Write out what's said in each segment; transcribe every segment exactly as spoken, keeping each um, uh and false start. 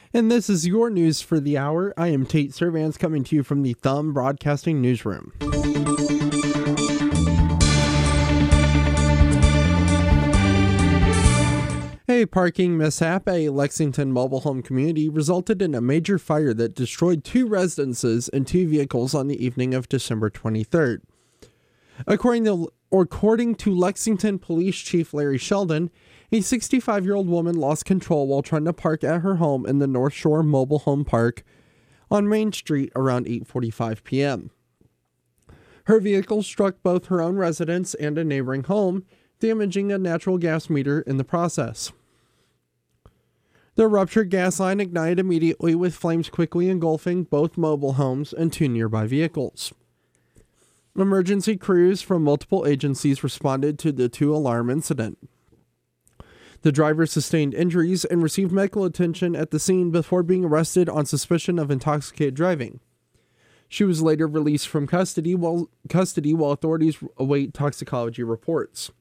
And this is your news for the hour. I am Tate Servance coming to you from the Thumb Broadcasting Newsroom. A parking mishap at a Lexington mobile home community resulted in a major fire that destroyed two residences and two vehicles on the evening of December twenty-third. According to, according to Lexington Police Chief Larry Sheldon, a sixty-five-year-old woman lost control while trying to park at her home in the North Shore Mobile Home Park on Main Street around eight forty-five p.m. Her vehicle struck both her own residence and a neighboring home, damaging a natural gas meter in the process. The ruptured gas line ignited immediately, with flames quickly engulfing both mobile homes and two nearby vehicles. Emergency crews from multiple agencies responded to the two-alarm incident. The driver sustained injuries and received medical attention at the scene before being arrested on suspicion of intoxicated driving. She was later released from custody while, custody while authorities await toxicology reports.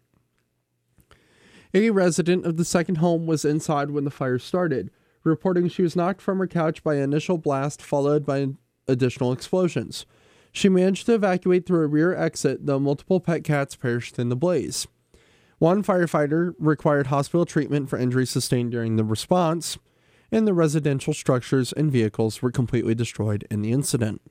A resident of the second home was inside when the fire started, reporting she was knocked from her couch by an initial blast followed by additional explosions. She managed to evacuate through a rear exit, though multiple pet cats perished in the blaze. One firefighter required hospital treatment for injuries sustained during the response, and the residential structures and vehicles were completely destroyed in the incident.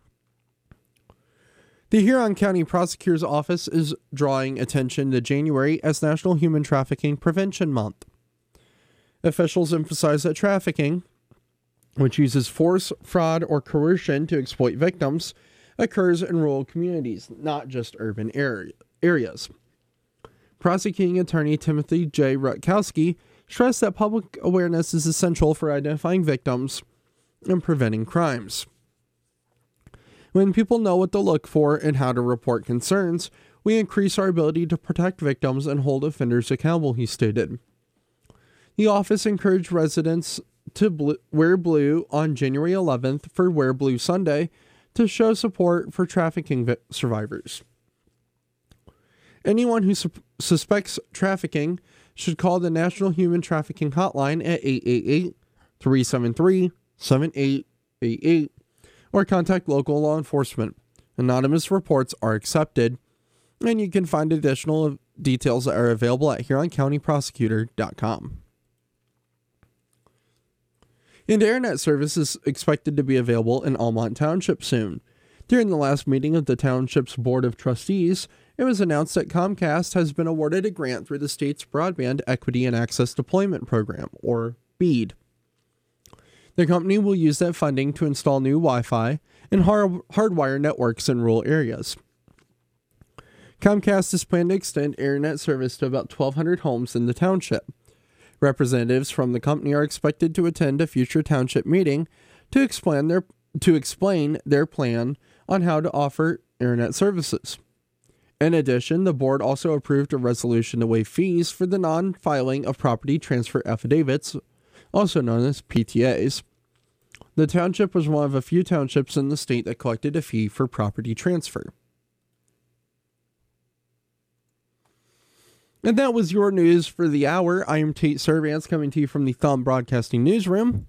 The Huron County Prosecutor's Office is drawing attention to January as National Human Trafficking Prevention Month. Officials emphasize that trafficking, which uses force, fraud, or coercion to exploit victims, occurs in rural communities, not just urban area, areas. Prosecuting attorney Timothy J. Rutkowski stressed that public awareness is essential for identifying victims and preventing crimes. When people know what to look for and how to report concerns, we increase our ability to protect victims and hold offenders accountable, he stated. The office encouraged residents to bl- wear blue on January eleventh for Wear Blue Sunday to show support for trafficking vi- survivors. Anyone who su- suspects trafficking should call the National Human Trafficking Hotline at eight eight eight, three seven three, seven eight eight eight or contact local law enforcement. Anonymous reports are accepted, and you can find additional details that are available at huron county prosecutor dot com. And internet service is expected to be available in Almont Township soon. During the last meeting of the township's Board of Trustees, it was announced that Comcast has been awarded a grant through the state's Broadband Equity and Access Deployment Program, or BEAD. The company will use that funding to install new Wi-Fi and hard- hardwire networks in rural areas. Comcast is planning to extend internet service to about twelve hundred homes in the township. Representatives from the company are expected to attend a future township meeting to explain their to explain their plan on how to offer internet services. In addition, the board also approved a resolution to waive fees for the non-filing of property transfer affidavits, also known as P T As. The township was one of a few townships in the state that collected a fee for property transfer. And that was your news for the hour. I am Tate Servance coming to you from the Thumb Broadcasting Newsroom.